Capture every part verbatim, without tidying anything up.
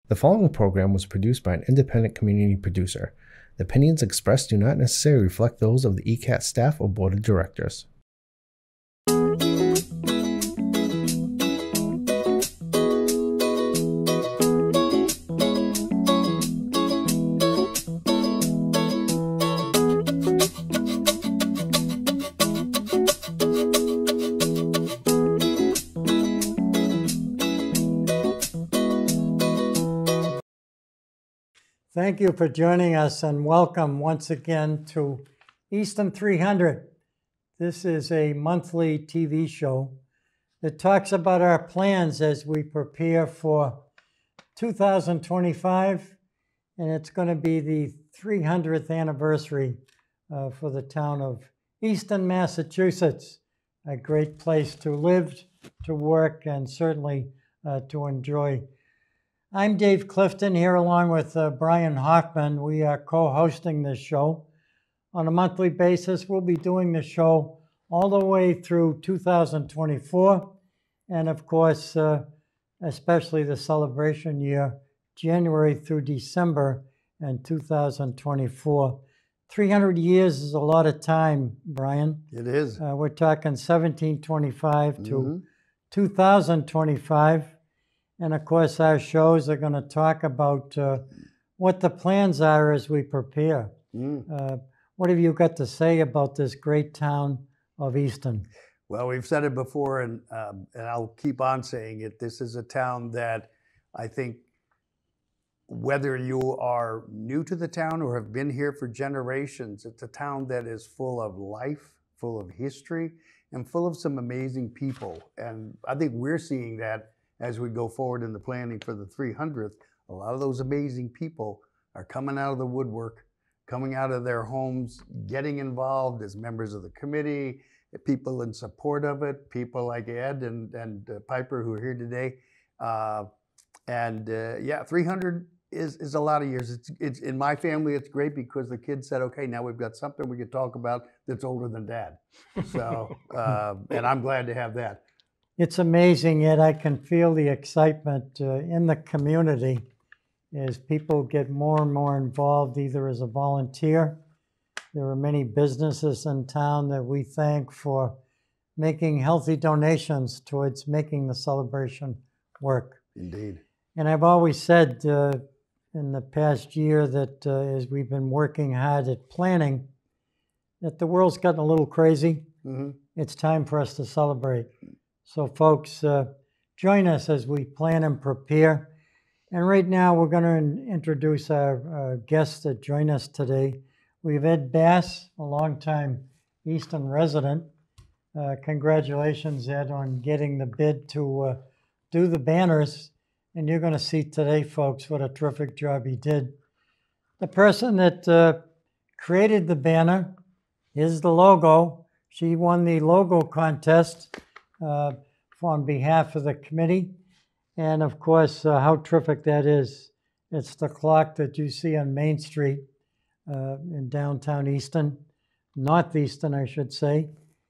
The following program was produced by an independent community producer. The opinions expressed do not necessarily reflect those of the E C A T staff or board of directors. Thank you for joining us and welcome once again to Easton three hundred. This is a monthly T V show that talks about our plans as we prepare for two thousand twenty-five, and it's going to be the three hundredth anniversary uh, for the town of Easton, Massachusetts. A great place to live, to work, and certainly uh, to enjoy. I'm Dave Clifton here along with uh, Brian Hoffman. We are co-hosting this show. On a monthly basis, we'll be doing the show all the way through two thousand twenty-four, and of course, uh, especially the celebration year, January through December in two thousand twenty-four. three hundred years is a lot of time, Brian. It is. Uh, we're talking seventeen twenty-five to Mm-hmm. two thousand twenty-five. And of course, our shows are going to talk about uh, what the plans are as we prepare. Mm. Uh, what have you got to say about this great town of Easton? Well, we've said it before, and um, and I'll keep on saying it. This is a town that I think, whether you are new to the town or have been here for generations, it's a town that is full of life, full of history, and full of some amazing people. And I think we're seeing that as we go forward in the planning for the three hundredth. A lot of those amazing people are coming out of the woodwork, coming out of their homes, getting involved as members of the committee, people in support of it, people like Ed and, and uh, Piper who are here today. Uh, and uh, yeah, three hundred is, is a lot of years. It's, it's in my family, it's great because the kids said, okay, now we've got something we can talk about that's older than Dad. So, uh, and I'm glad to have that. It's amazing, yet I can feel the excitement uh, in the community as people get more and more involved, either as a volunteer. There are many businesses in town that we thank for making healthy donations towards making the celebration work. Indeed. And I've always said uh, in the past year that uh, as we've been working hard at planning, that the world's gotten a little crazy. Mm-hmm. It's time for us to celebrate. So folks, uh, join us as we plan and prepare. And right now we're going to introduce our uh, guests that join us today. We have Ed Bass, a longtime Easton resident. Uh, congratulations, Ed, on getting the bid to uh, do the banners. And you're going to see today, folks, what a terrific job he did. The person that uh, created the banner is the logo. She won the logo contest Uh, on behalf of the committee. And of course, uh, how terrific that is. It's the clock that you see on Main Street uh, in downtown Easton, Northeastern, I should say.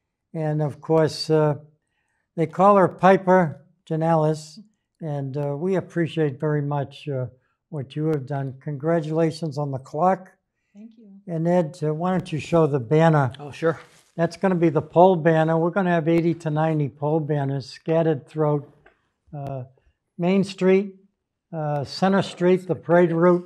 And of course, uh, they call her Piper Janellis, and uh, we appreciate very much uh, what you have done. Congratulations on the clock. Thank you. And Ed, uh, why don't you show the banner? Oh, sure. That's going to be the pole banner. We're going to have eighty to ninety pole banners scattered throughout uh, Main Street, uh, Center Street, the parade route,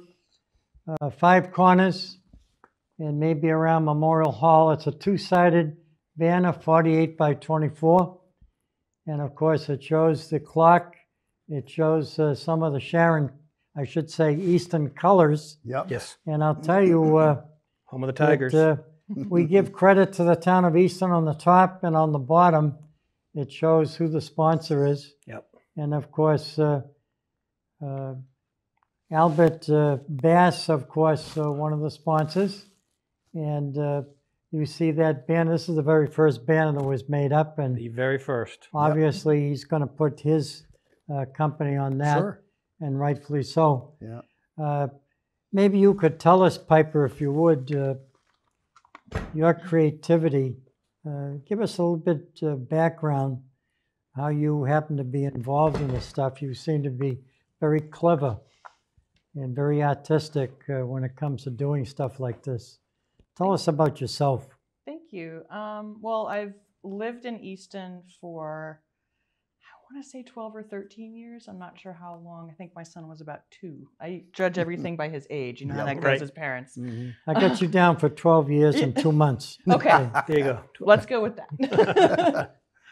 uh, Five Corners, and maybe around Memorial Hall. It's a two-sided banner, forty-eight by twenty-four. And of course, it shows the clock. It shows uh, some of the Sharon, I should say, Easton colors. Yep. Yes. And I'll tell you, uh, Home of the Tigers. that, uh, we give credit to the town of Easton on the top, and on the bottom, it shows who the sponsor is. Yep. And of course, uh, uh, Albert uh, Bass, of course, uh, one of the sponsors. And uh, you see that banner. This is the very first banner that was made up, and The very first. obviously he's going to put his uh, company on that, Sure. and rightfully so. Yeah. Uh, maybe you could tell us, Piper, if you would, uh, your creativity. Uh, give us a little bit uh, background, how you happen to be involved in this stuff. You seem to be very clever and very artistic uh, when it comes to doing stuff like this. Tell us about yourself. Thank you. Um, well, I've lived in Easton for, I want to say twelve or thirteen years. I'm not sure how long. I think my son was about two. I judge everything by his age. You know how Yeah, that goes right. as parents. Mhm. I got you down for twelve years and two months. Okay. There you go. Let's go with that.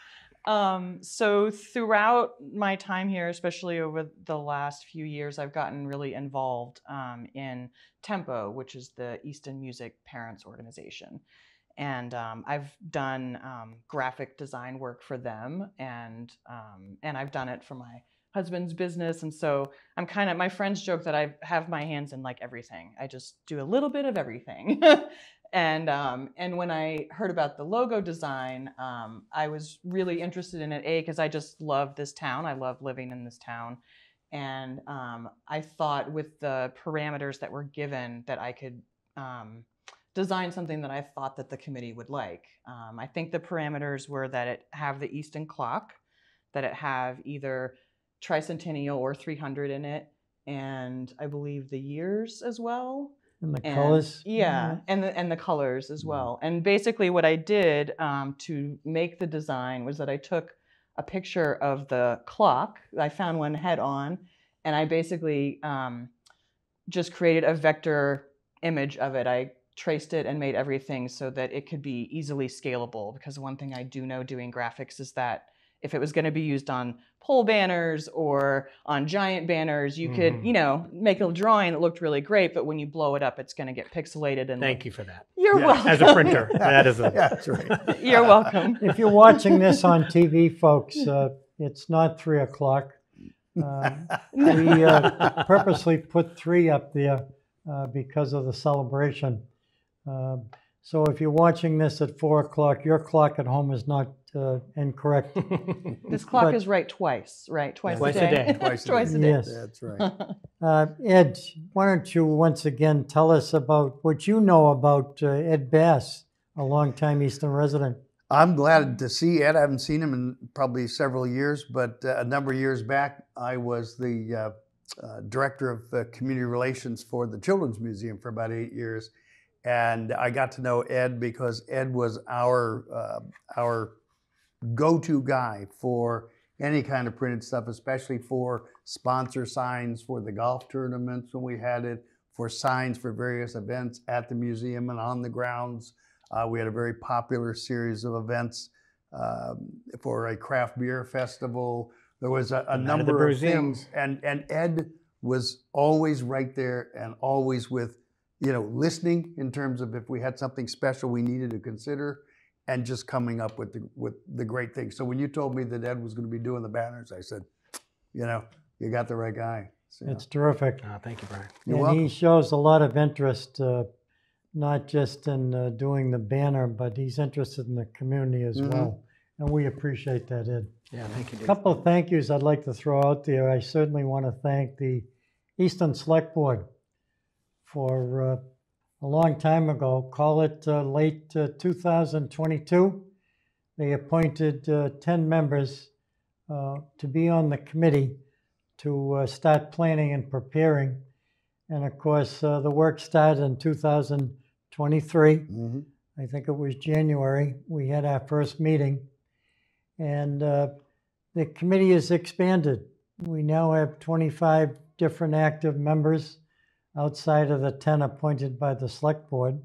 um, so throughout my time here, especially over the last few years, I've gotten really involved um, in Tempo, which is the Easton Music Parents Organization. And um, I've done um, graphic design work for them, and um, and I've done it for my husband's business. And so I'm kind of, my friends joke that I have my hands in like everything. I just do a little bit of everything. and um, and when I heard about the logo design, um, I was really interested in it, A, because I just love this town. I love living in this town. And um, I thought with the parameters that were given that I could um, design something that I thought that the committee would like. Um, I think the parameters were that it have the Easton clock, that it have either tricentennial or three hundred in it, and I believe the years as well. And the And- colors. Yeah, and the and the colors as well. And basically what I did um, to make the design was that I took a picture of the clock. I found one head on, and I basically um, just created a vector image of it. I traced it and made everything so that it could be easily scalable, because one thing I do know doing graphics is that if it was going to be used on pole banners or on giant banners, you could, Mhm. you know, make a drawing that looked really great, but when you blow it up, it's going to get pixelated. And Thank you for that. You're Yeah. welcome. As a printer, that is a. Yeah, that's right. You're welcome. If you're watching this on T V, folks, uh, it's not three o'clock. Um, we uh, purposely put three up there uh, because of the celebration. Um, so if you're watching this at four o'clock, your clock at home is not uh, incorrect. This clock But- is right twice, right? Twice, Twice a a day. day. Twice a Twice day. a day. Yes. That's right. Uh, Ed, why don't you once again tell us about what you know about uh, Ed Bass, a longtime Easton resident. I'm glad to see Ed. I haven't seen him in probably several years, but uh, a number of years back, I was the uh, uh, director of uh, community relations for the Children's Museum for about eight years. And I got to know Ed because Ed was our, uh, our go-to guy for any kind of printed stuff, especially for sponsor signs for the golf tournaments when we had it, for signs for various events at the museum and on the grounds. Uh, we had a very popular series of events um, for a craft beer festival. There was a, a The Night of the number of Museum. things, and and Ed was always right there and always with, you know, listening in terms of if we had something special we needed to consider, and just coming up with the with the great things. So when you told me that Ed was going to be doing the banners, I said, you know, you got the right guy. So, It's terrific. Oh, thank you, Brian. you're And welcome. he shows a lot of interest, uh, not just in uh, doing the banner, but he's interested in the community as Mhm. well. And we appreciate that, Ed. Yeah, thank you, A Dave. couple of thank yous I'd like to throw out there. I certainly want to thank the Easton Select Board for uh, a long time ago, call it uh, late uh, two thousand twenty-two. They appointed uh, ten members uh, to be on the committee to uh, start planning and preparing. And of course, uh, the work started in two thousand twenty-three. Mhm. I think it was January. We had our first meeting. And uh, the committee has expanded. We now have twenty-five different active members outside of the ten appointed by the select board.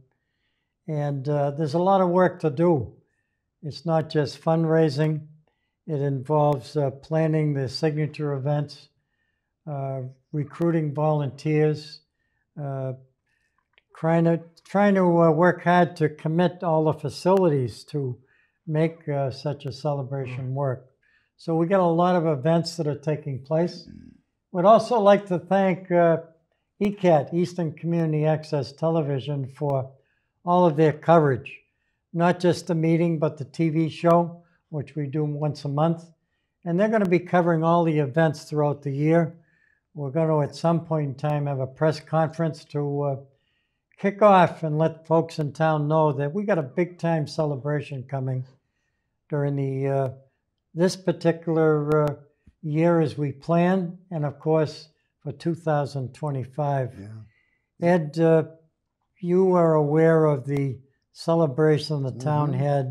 And uh, there's a lot of work to do. It's not just fundraising. It involves uh, planning the signature events, uh, recruiting volunteers, uh, trying to, trying to uh, work hard to commit all the facilities to make uh, such a celebration work. So we got a lot of events that are taking place. Would also like to thank uh, E C A T, Eastern Community Access Television, for all of their coverage. Not just the meeting, but the T V show, which we do once a month. And they're going to be covering all the events throughout the year. We're going to, at some point in time, have a press conference to uh, kick off and let folks in town know that we got a big time celebration coming during the uh, this particular uh, year as we plan, and of course for for two thousand twenty-five. Yeah. Ed, uh, you are aware of the celebration the town Mhm. had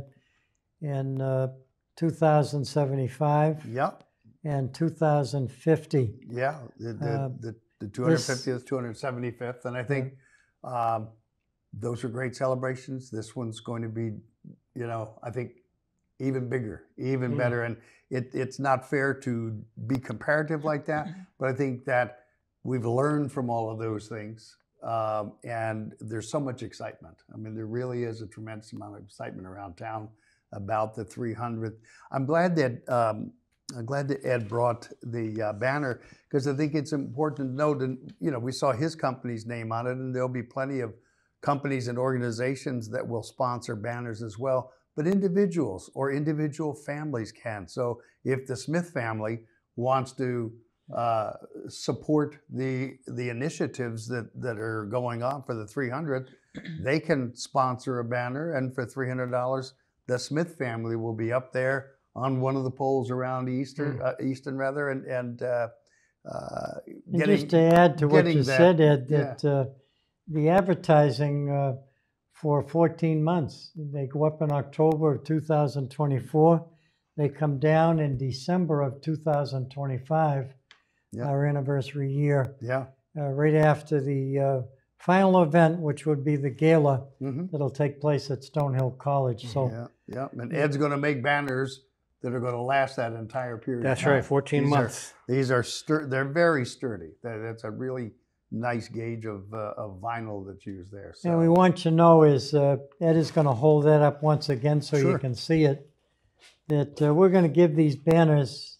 in uh, two thousand seventy-five Yep. and two thousand fifty. Yeah. The the, Uh, the, the two hundred fiftieth, two hundred seventy-fifth, and I think um, those are great celebrations. This one's going to be, you know, I think even bigger, even Mm. better. And it, it's not fair to be comparative like that, but I think that we've learned from all of those things. Um, and there's so much excitement. I mean, there really is a tremendous amount of excitement around town about the three hundredth. I'm glad that um, I'm glad that Ed brought the uh, banner, because I think it's important to note, and you know, we saw his company's name on it, and there'll be plenty of companies and organizations that will sponsor banners as well. But individuals or individual families can. So if the Smith family wants to uh, support the the initiatives that, that are going on for the three hundredth, they can sponsor a banner, and for three hundred dollars, the Smith family will be up there on one of the poles around Easter, Mm. uh, Easton rather, and and uh, uh, And just to add to what getting you that- said, Ed, yeah. that uh, the advertising uh, for fourteen months, they go up in October of two thousand twenty-four. They come down in December of two thousand twenty-five, Yeah. our anniversary year, yeah. uh, right after the uh, final event, which would be the gala Mm-hmm. that'll take place at Stonehill College. So Yeah, yeah. And Ed's going to make banners that are going to last that entire period. That's of time. right, fourteen These are- months. These are stur- they're very sturdy. That- That's a really nice gauge of uh, of vinyl that's used there. So. And we want you to know is uh, Ed is going to hold that up once again so you Sure. can see it, that uh, we're going to give these banners,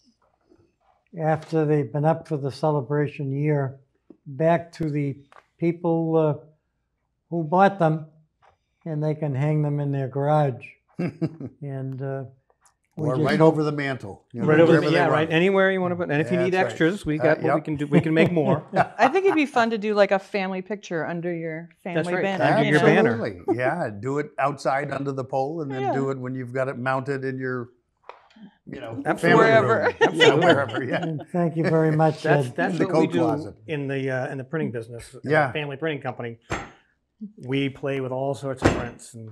after they've been up for the celebration year, back to the people uh, who bought them, and they can hang them in their garage. And uh, we or just right hope- over the mantle. you know, Right over wherever the, they yeah, want. right. Anywhere you want to put. And if you That's need right. extras, we Uh, got what we yep. can do. We can make more. I think it'd be fun to do like a family picture under your family right. banner. Under you your know? banner. Absolutely. Yeah, do it outside under the pole, and then Yeah. do it when you've got it mounted in your, you know, Absolutely. family Wherever. room. Yeah, wherever. Yeah. And thank you very much, That's Ed. that's the what we coat do closet. in the uh, in the printing business. in the Yeah. family printing company. We play with all sorts of prints and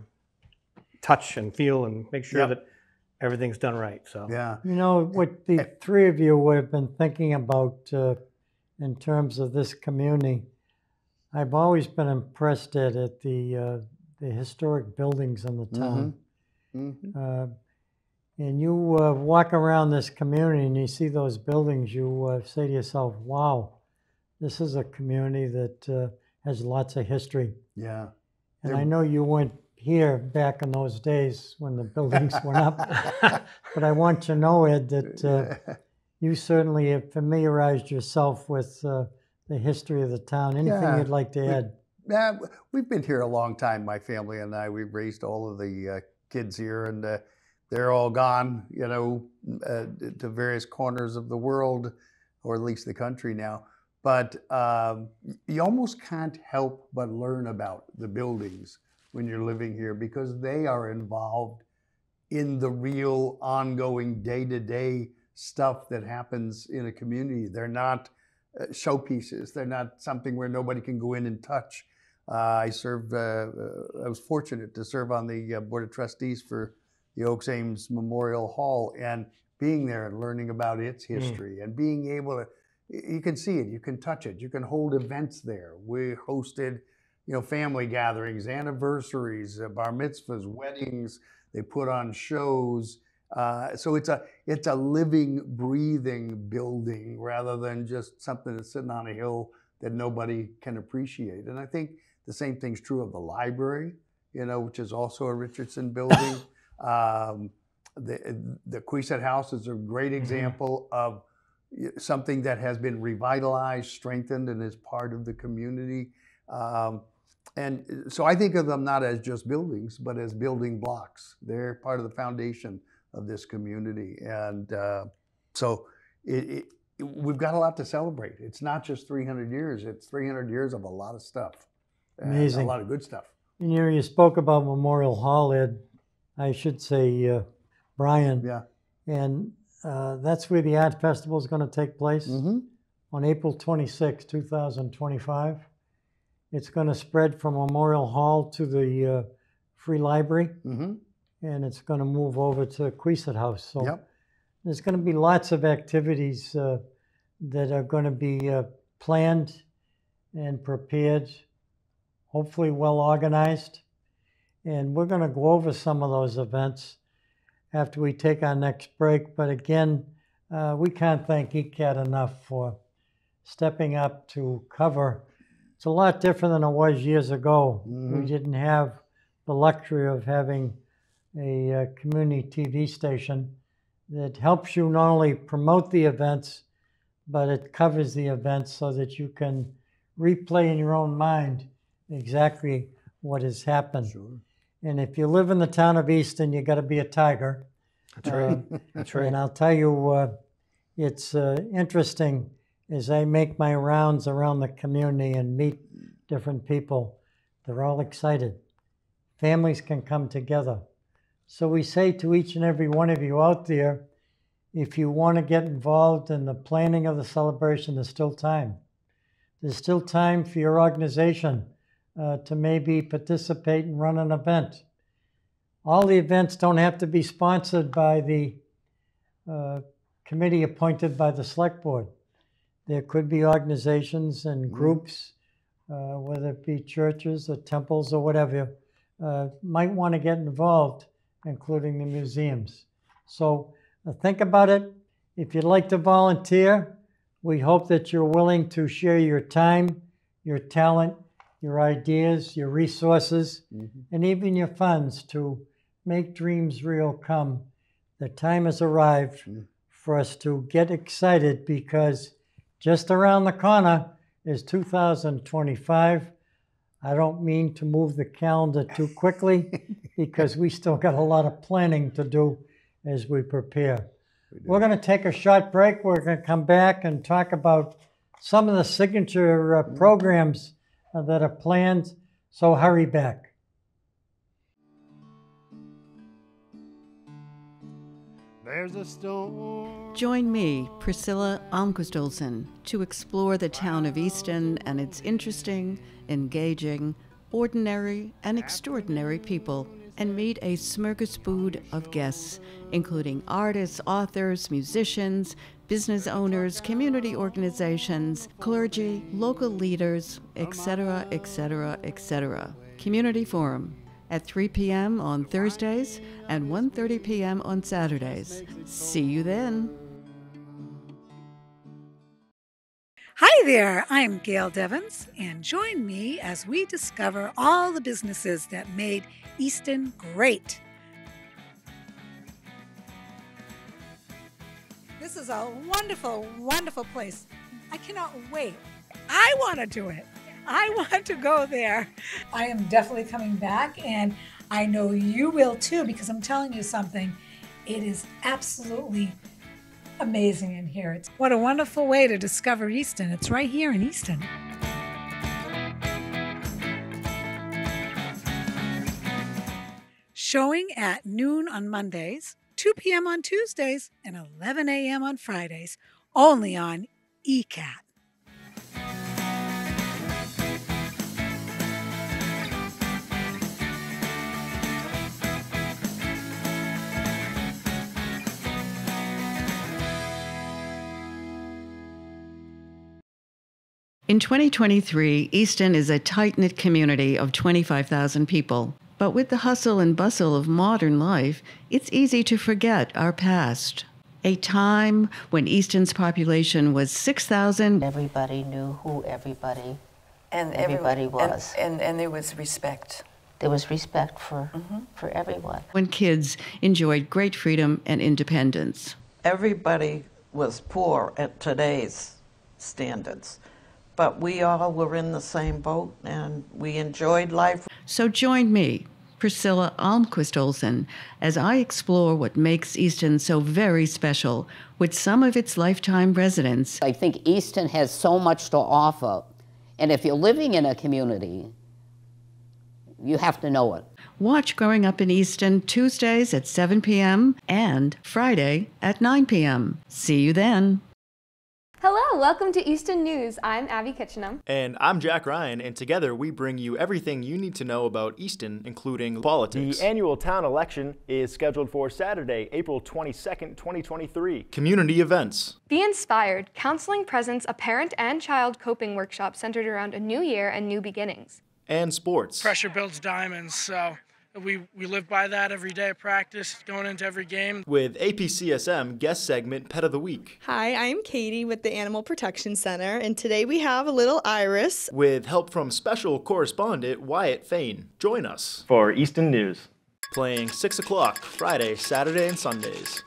touch and feel and make sure Yep. that everything's done right. So Yeah. You know, what the three of you would have been thinking about uh, in terms of this community, I've always been impressed at, at the, uh, the historic buildings in the town. Mhm. Uh, and you uh, walk around this community and you see those buildings, you uh, say to yourself, wow, this is a community that uh, has lots of history. Yeah. And They're- I know you weren't here back in those days when the buildings went up, but I want to know, Ed, that uh, you certainly have familiarized yourself with uh, the history of the town. Anything Yeah, you'd like to we- add? Yeah, w- we've been here a long time, my family and I. We've raised all of the uh, kids here, and uh, they're all gone, you know, uh, to various corners of the world, or at least the country now. But um, you almost can't help but learn about the buildings when you're living here, because they are involved in the real ongoing day-to-day stuff that happens in a community. They're not uh, showpieces. They're not something where nobody can go in and touch. Uh, I served, uh, uh, I was fortunate to serve on the uh, Board of Trustees for the Oaks Ames Memorial Hall, and being there and learning about its history and being able to, you can see it, you can touch it, you can hold events there. We hosted, you know, family gatherings, anniversaries, uh, bar mitzvahs, weddings. They put on shows. Uh, so it's a it's a living, breathing building rather than just something that's sitting on a hill that nobody can appreciate. And I think the same thing's true of the library, you know, which is also a Richardson building. um, the the Queeset House is a great example of something that has been revitalized, strengthened, and is part of the community. Um, and so I think of them not as just buildings, but as building blocks. They're part of the foundation of this community. And uh, so it, it, we've got a lot to celebrate. It's not just three hundred years, it's three hundred years of a lot of stuff. And Amazing. a lot of good stuff. You know, you spoke about Memorial Hall, Ed. I should say, uh, Brian. Yeah. And uh, that's where the art festival is going to take place Mm-hmm. on April twenty-sixth, two thousand twenty-five. It's going to spread from Memorial Hall to the uh, Free Library, Mm-hmm. and it's going to move over to Queeset House. So Yep. there's going to be lots of activities uh, that are going to be uh, planned and prepared, hopefully well organized. And we're going to go over some of those events after we take our next break. But again, uh, we can't thank E C A T enough for stepping up to cover. It's a lot different than it was years ago. Mhm. We didn't have the luxury of having a uh, community T V station that helps you not only promote the events, but it covers the events so that you can replay in your own mind exactly what has happened. Sure. And if you live in the town of Easton, you got to be a tiger. That's right. Uh, That's right. And I'll tell you, uh, it's uh, interesting as I make my rounds around the community and meet different people. They're all excited. Families can come together. So we say to each and every one of you out there, if you want to get involved in the planning of the celebration, there's still time. There's still time for your organization uh, to maybe participate and run an event. All the events don't have to be sponsored by the uh, committee appointed by the select board. There could be organizations and groups, uh, whether it be churches or temples or whatever, uh, might want to get involved, including the museums. So uh, think about it. If you'd like to volunteer, we hope that you're willing to share your time, your talent, your ideas, your resources, Mhm. and even your funds to make dreams real come. The time has arrived Mm. for us to get excited because just around the corner is two thousand twenty-five. I don't mean to move the calendar too quickly because we still got a lot of planning to do as we prepare. We're going to take a short break. We're going to come back and talk about some of the signature uh, programs uh, that are planned. So hurry back. There's a storm. Join me, Priscilla Almquist Olsen, to explore the town of Easton and its interesting, engaging, ordinary, and extraordinary people, and meet a smorgasbord of guests, including artists, authors, musicians, business owners, community organizations, clergy, local leaders, et cetera, et cetera, et cetera. Community Forum at three p.m. on Thursdays and one thirty p.m. on Saturdays. See you then. Hi there, I'm Gail Devins, and join me as we discover all the businesses that made Easton great. This is a wonderful, wonderful place. I cannot wait. I want to do it. I want to go there. I am definitely coming back, and I know you will too, because I'm telling you something. It is absolutely amazing in here. It's what a wonderful way to discover Easton. It's right here in Easton. Showing at noon on Mondays, two p.m. on Tuesdays, and eleven a.m. on Fridays, only on E C A T. In twenty twenty-three, Easton is a tight-knit community of twenty-five thousand people. But with the hustle and bustle of modern life, it's easy to forget our past. A time when Easton's population was six thousand. Everybody knew who everybody and everybody every, was. And, and, and there was respect. There was respect for, mm-hmm. for everyone. When kids enjoyed great freedom and independence. Everybody was poor at today's standards, but we all were in the same boat and we enjoyed life. So join me, Priscilla Almquist Olsen, as I explore what makes Easton so very special with some of its lifetime residents. I think Easton has so much to offer, and if you're living in a community, you have to know it. Watch Growing Up in Easton Tuesdays at seven p.m. and Friday at nine p.m. See you then. Hello, Hello, welcome to Easton News. I'm Abby Kitchenham. And I'm Jack Ryan, and together we bring you everything you need to know about Easton, including politics. The annual town election is scheduled for Saturday, April twenty-second, twenty twenty-three. Community events. Be Inspired. Counseling presents a parent and child coping workshop centered around a new year and new beginnings. And sports. Pressure builds diamonds, so we, we live by that every day of practice, going into every game. With A P C S M guest segment Pet of the Week. Hi, I'm Katie with the Animal Protection Center, and today we have a little Iris. With help from special correspondent Wyatt Fain. Join us for Easton News. Playing six o'clock Friday, Saturday, and Sundays.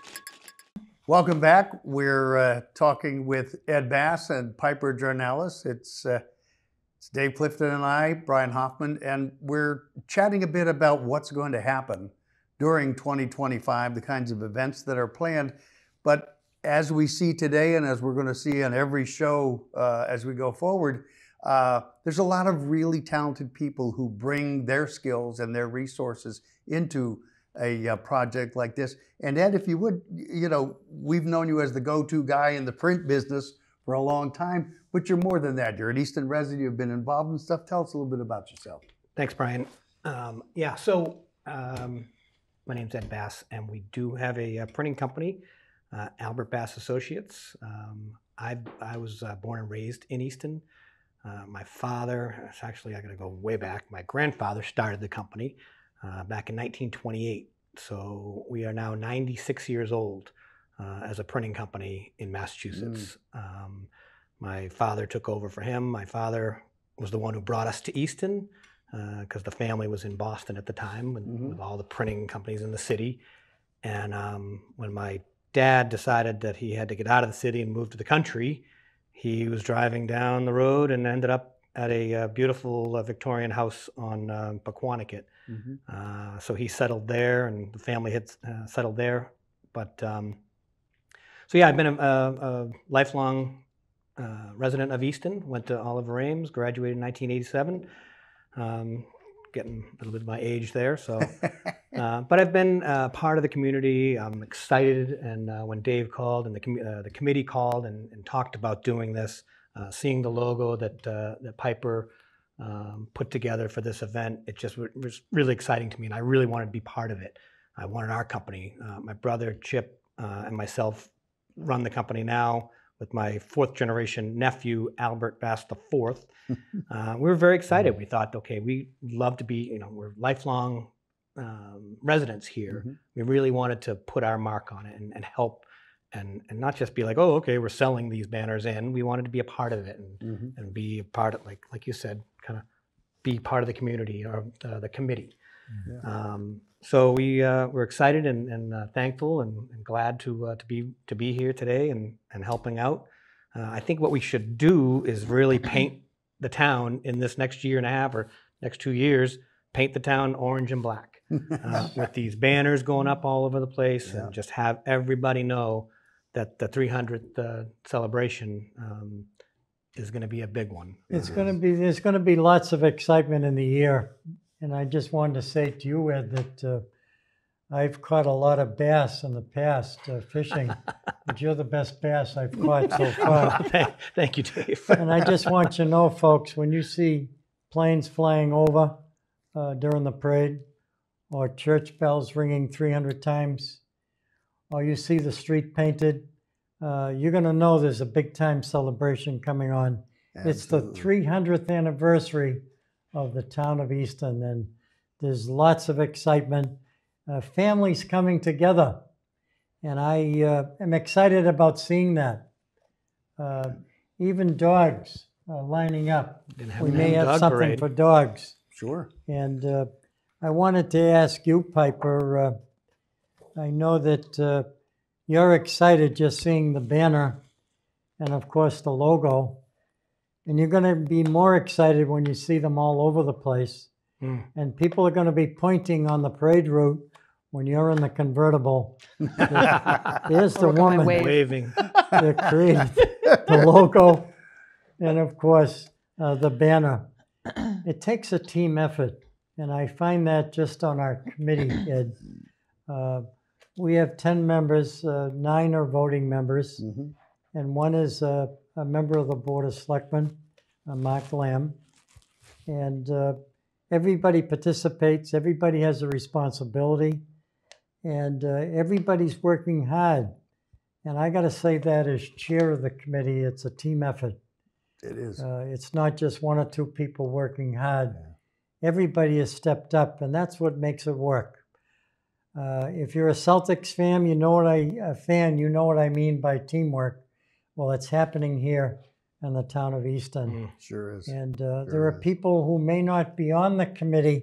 Welcome back. We're uh, talking with Ed Bass and Piper Jornalis. It's uh, It's Dave Clifton and I, Brian Hoffman, and we're chatting a bit about what's going to happen during twenty twenty-five, the kinds of events that are planned. But as we see today, and as we're going to see on every show uh, as we go forward, uh, there's a lot of really talented people who bring their skills and their resources into a uh, project like this. And Ed, if you would, you know, we've known you as the go-to guy in the print business for a long time, but you're more than that. You're an Easton resident. You've been involved in stuff. Tell us a little bit about yourself. Thanks, Brian. Um, yeah, so um, my name's Ed Bass, and we do have a, a printing company, uh, Albert Bass Associates. Um, I, I was uh, born and raised in Easton. Uh, my father, actually, I got to go way back. My grandfather started the company uh, back in nineteen twenty-eight. So we are now ninety-six years old uh, as a printing company in Massachusetts. Mm. Um, My father took over for him. My father was the one who brought us to Easton because uh, the family was in Boston at the time with, mm-hmm. with all the printing companies in the city. And um, when my dad decided that he had to get out of the city and move to the country, he was driving down the road and ended up at a uh, beautiful uh, Victorian house on uh, Pequannock. Mm-hmm. uh, so he settled there, and the family had uh, settled there. But um, so yeah, I've been a, a, a lifelong Uh, resident of Easton, went to Oliver Ames, graduated in nineteen eighty-seven. Um, getting a little bit of my age there, so. uh, but I've been uh, part of the community. I'm excited, and uh, when Dave called and the, com uh, the committee called and, and talked about doing this, uh, seeing the logo that, uh, that Piper um, put together for this event, it just was really exciting to me, and I really wanted to be part of it. I wanted our company. Uh, my brother, Chip, uh, and myself run the company now, with my fourth generation nephew, Albert Bass the fourth. Uh, we were very excited. We thought, okay, we love to be, you know, we're lifelong um, residents here. Mm-hmm. We really wanted to put our mark on it and, and help and, and not just be like, oh, okay, we're selling these banners in. We wanted to be a part of it and, mm-hmm. and be a part of, like, like you said, kind of be part of the community or uh, the committee. Yeah. Um, so we uh, we're excited and, and uh, thankful and, and glad to uh, to be to be here today and and helping out. Uh, I think what we should do is really paint the town in this next year and a half or next two years. Paint the town orange and black uh, with these banners going up all over the place, yeah. and just have everybody know that the three hundredth uh, celebration um, is going to be a big one. It's going to be there's going to be lots of excitement in the year. And I just wanted to say to you, Ed, that uh, I've caught a lot of bass in the past uh, fishing, but you're the best bass I've caught so far. thank, thank you, Dave. And I just want you to know, folks, when you see planes flying over uh, during the parade, or church bells ringing three hundred times, or you see the street painted, uh, you're going to know there's a big-time celebration coming on. Absolutely. It's the three hundredth anniversary of the town of Easton, and there's lots of excitement. Uh, families coming together, and I uh, am excited about seeing that. Uh, even dogs uh, lining up. We may have something parade. for dogs. Sure. And uh, I wanted to ask you, Piper, uh, I know that uh, you're excited just seeing the banner and, of course, the logo. And you're going to be more excited when you see them all over the place. Mm. And people are going to be pointing on the parade route when you're in the convertible. There's the woman waving. that created the logo and, of course, uh, the banner. It takes a team effort. And I find that just on our committee, Ed. Uh, we have ten members, uh, nine are voting members, mm-hmm. and one is uh, a member of the Board of Selectmen, uh, Mark Lamb. And uh, everybody participates, everybody has a responsibility, and uh, everybody's working hard. And I got to say that as chair of the committee, it's a team effort. It is. Uh, it's not just one or two people working hard. Everybody has stepped up, and that's what makes it work. Uh, if you're a Celtics fan, you know what I a fan, you know what I mean by teamwork. Well, it's happening here in the town of Easton. Mm, sure is. And uh, Sure there are is. people who may not be on the committee,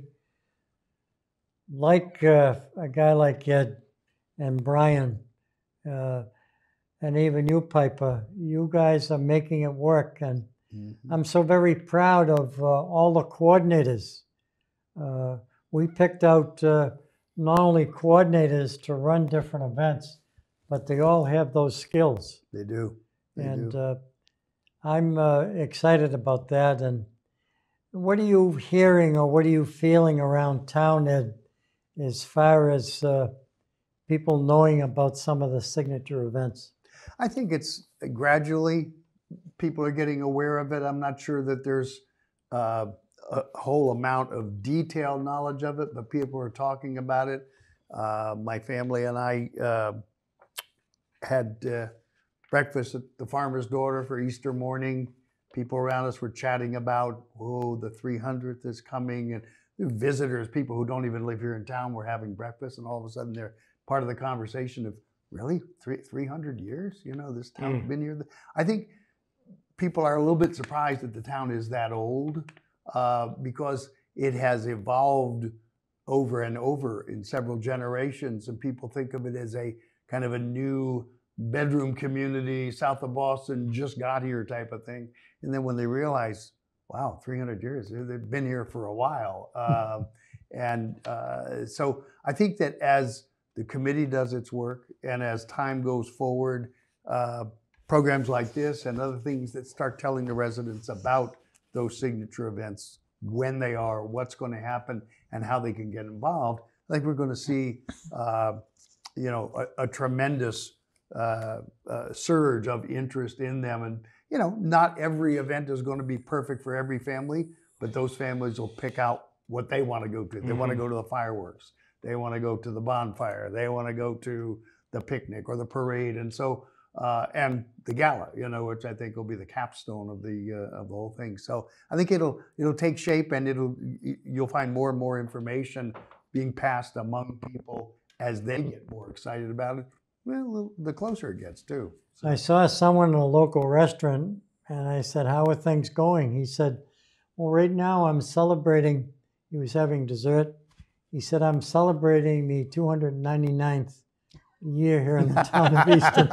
like uh, a guy like Ed and Brian, uh, and even you, Piper. You guys are making it work, and Mhm. I'm so very proud of uh, all the coordinators. Uh, we picked out uh, not only coordinators to run different events, but they all have those skills. They do. They and do. Uh, I'm uh, excited about that. And what are you hearing or what are you feeling around town, Ed, as far as uh, people knowing about some of the signature events? I think it's gradually people are getting aware of it. I'm not sure that there's uh, a whole amount of detailed knowledge of it, but people are talking about it. Uh, my family and I uh, had uh, breakfast at the Farmer's Daughter for Easter morning. People around us were chatting about, oh, the three hundredth is coming, and visitors, people who don't even live here in town, were having breakfast, and all of a sudden they're part of the conversation of, really, three, 300 years? You know, this town's Mm. been here. I think people are a little bit surprised that the town is that old uh, because it has evolved over and over in several generations, and people think of it as a kind of a new bedroom community south of Boston, just got here type of thing. And then when they realize, wow, three hundred years, they've been here for a while. Uh, and uh, so I think that as the committee does its work and as time goes forward, uh, programs like this and other things that start telling the residents about those signature events, when they are, what's going to happen, and how they can get involved, I think we're going to see, uh, you know, a, a tremendous uh, uh, surge of interest in them. And, you know, not every event is going to be perfect for every family, but those families will pick out what they want to go to. They want to Mhm. go to the fireworks. They want to go to the bonfire. They want to go to the picnic or the parade. And so, uh, and the gala, you know, which I think will be the capstone of the uh, of the whole thing. So I think it'll it'll take shape, and it'll you'll find more and more information being passed among people as they get more excited about it. Well, the closer it gets too. I saw someone in a local restaurant, and I said, how are things going? He said, well, right now I'm celebrating, he was having dessert. He said, I'm celebrating the two hundred ninety-ninth year here in the town of Easton.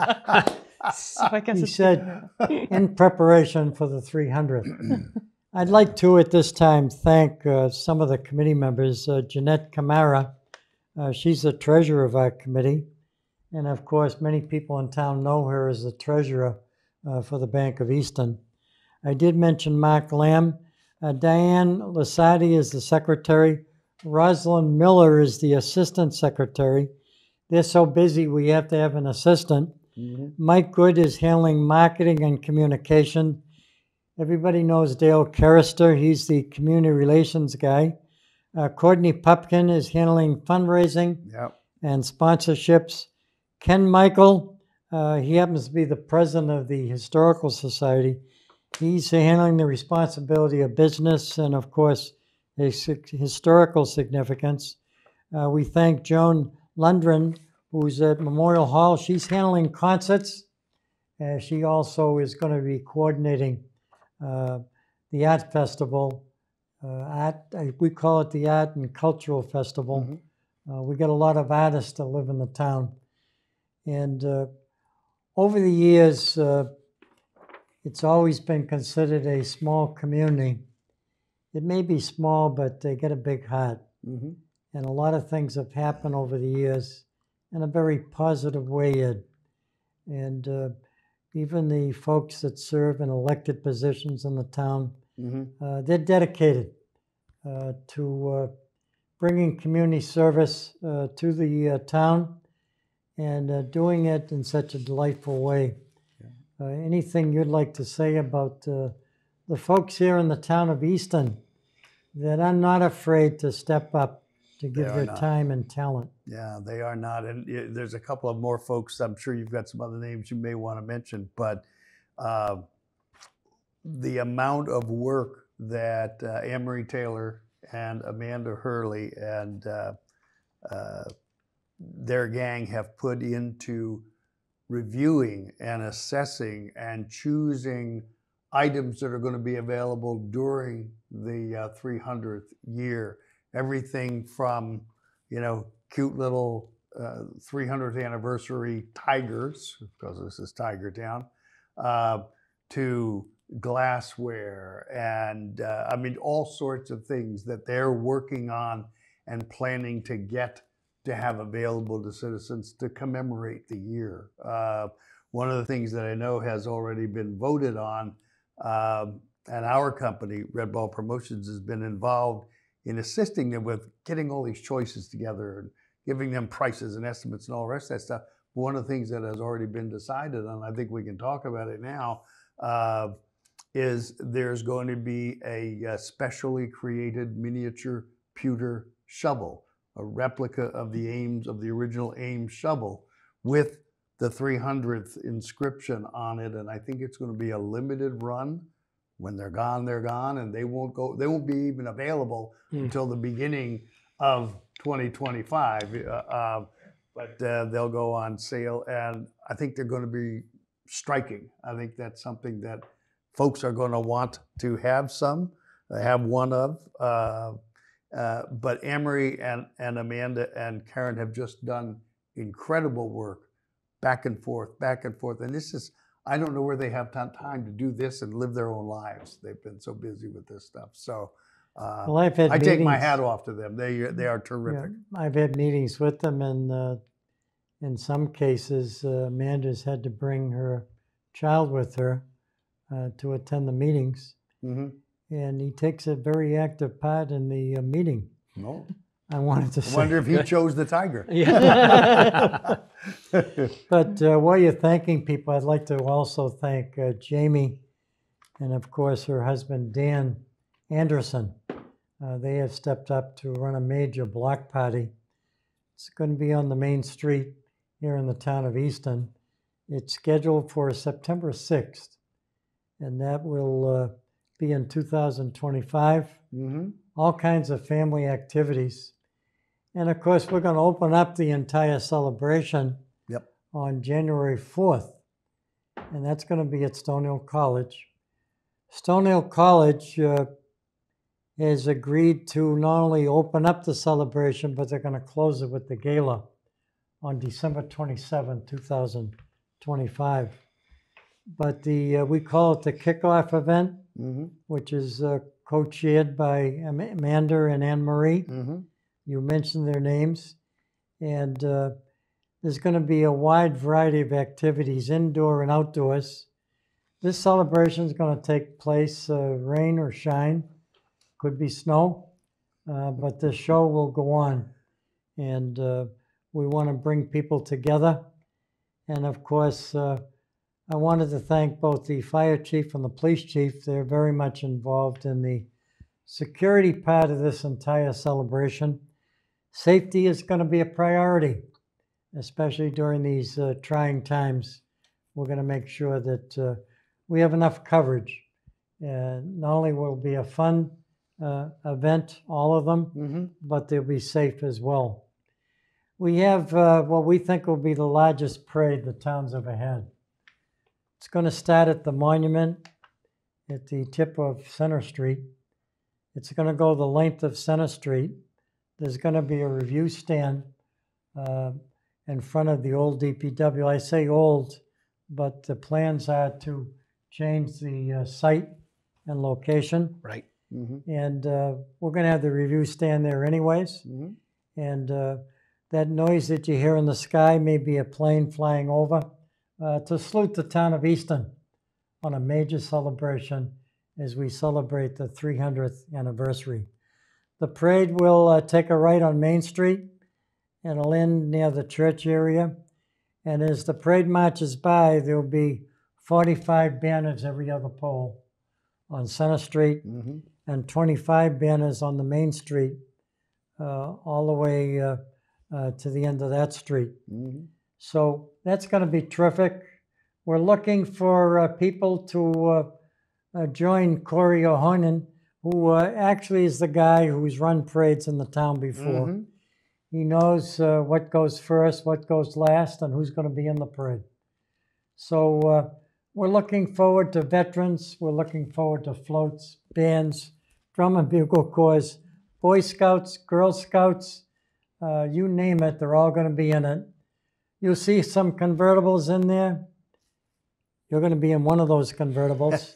So I guess He it's said, in preparation for the three hundredth. I'd like to, at this time, thank uh, some of the committee members. Uh, Jeanette Camara, uh, she's the treasurer of our committee. And of course, many people in town know her as the treasurer uh, for the Bank of Easton. I did mention Mark Lamb. Uh, Diane Lasati is the secretary. Rosalind Miller is the assistant secretary. They're so busy, we have to have an assistant. Mm-hmm. Mike Good is handling marketing and communication. Everybody knows Dale Carister. He's the community relations guy. Uh, Courtney Pupkin is handling fundraising Yep. and sponsorships. Ken Michael, uh, he happens to be the president of the Historical Society. He's handling the responsibility of business and, of course, his historical significance. Uh, we thank Joan Lundgren, who's at Memorial Hall. She's handling concerts. Uh, she also is going to be coordinating uh, the art festival. Uh, art, uh, we call it the Art and Cultural Festival. Mm-hmm. Uh, we got a lot of artists that live in the town. And uh, over the years, uh, it's always been considered a small community. It may be small, but they get a big heart. Mm-hmm. And a lot of things have happened over the years in a very positive way, Ed. And uh, even the folks that serve in elected positions in the town, Mm-hmm. uh, they're dedicated uh, to uh, bringing community service uh, to the uh, town and uh, doing it in such a delightful way. uh, anything you'd like to say about uh, the folks here in the town of Easton that are not afraid to step up to give They are their not. time and talent? Yeah, they are not. And uh, there's a couple of more folks. I'm sure you've got some other names you may want to mention, but uh, the amount of work that uh, Anne-Marie Taylor and Amanda Hurley and uh, uh, their gang have put into reviewing and assessing and choosing items that are going to be available during the uh, three hundredth year. Everything from, you know, cute little uh, three hundredth anniversary tigers, because this is Tiger Town, uh, to glassware and, uh, I mean, all sorts of things that they're working on and planning to get to have available to citizens to commemorate the year. Uh, one of the things that I know has already been voted on, um, and our company, Red Ball Promotions, has been involved in assisting them with getting all these choices together and giving them prices and estimates and all the rest of that stuff. One of the things that has already been decided, and I think we can talk about it now, uh, is there's going to be a, a specially created miniature pewter shovel, a replica of the Ames, of the original Ames shovel with the three hundredth inscription on it. And I think it's going to be a limited run. When they're gone, they're gone, and they won't go, they won't be even available Mm. until the beginning of twenty twenty-five. Uh, uh, but uh, they'll go on sale, and I think they're going to be striking. I think that's something that folks are going to want to have some, uh, have one of. Uh, uh, but Anne-Marie and, and Amanda and Karen have just done incredible work, back and forth, back and forth. And this is, I don't know where they have ton- time to do this and live their own lives. They've been so busy with this stuff. So uh, Well, I've had I take my meetings- hat off to them. They, they are terrific. Yeah, I've had meetings with them, and uh, in some cases, uh, Amanda's had to bring her child with her uh, to attend the meetings, Mm-hmm. and he takes a very active part in the uh, meeting. No. I wanted to I say. wonder if he chose the tiger. Yeah. But uh, while you're thanking people, I'd like to also thank uh, Jamie and, of course, her husband, Dan Anderson. Uh, they have stepped up to run a major block party. It's going to be on the main street here in the town of Easton. It's scheduled for September sixth, and that will uh, be in two thousand twenty-five. Mm-hmm. All kinds of family activities. And of course, we're going to open up the entire celebration Yep. on January fourth. And that's going to be at Stonehill College. Stonehill College uh, has agreed to not only open up the celebration, but they're going to close it with the gala on December twenty-seventh, two thousand twenty-five. But the uh, we call it the kickoff event, Mm-hmm. which is uh, co-chaired by Am- Amanda and Anne-Marie. Mm-hmm. You mentioned their names. And uh, there's going to be a wide variety of activities, indoor and outdoors. This celebration is going to take place, uh, rain or shine, could be snow, uh, but the show will go on. And uh, we want to bring people together. And of course, uh, I wanted to thank both the fire chief and the police chief. They're very much involved in the security part of this entire celebration. Safety is going to be a priority, especially during these uh, trying times. We're going to make sure that uh, we have enough coverage. Uh, not only will it be a fun uh, event, all of them, Mm-hmm. but they'll be safe as well. We have uh, what we think will be the largest parade the town's ever had. It's going to start at the monument at the tip of Center Street. It's going to go the length of Center Street. There's going to be a review stand uh, in front of the old D P W. I say old, but the plans are to change the uh, site and location. Right. Mm-hmm. And uh, we're going to have the review stand there anyways. Mm-hmm. And uh, that noise that you hear in the sky may be a plane flying over uh, to salute the town of Easton on a major celebration as we celebrate the three hundredth anniversary. The parade will uh, take a right on Main Street and it'll end near the church area. And as the parade marches by, there'll be forty-five banners every other pole on Center Street, Mm-hmm. and twenty-five banners on the main street, uh, all the way uh, uh, to the end of that street. Mm-hmm. So that's going to be terrific. We're looking for uh, people to uh, uh, join Corey O'Honan, who uh, actually is the guy who's run parades in the town before. Mhm. He knows uh, what goes first, what goes last, and who's going to be in the parade. So uh, we're looking forward to veterans. We're looking forward to floats, bands, drum and bugle corps, Boy Scouts, Girl Scouts, uh, you name it, they're all going to be in it. You'll see some convertibles in there. You're going to be in one of those convertibles.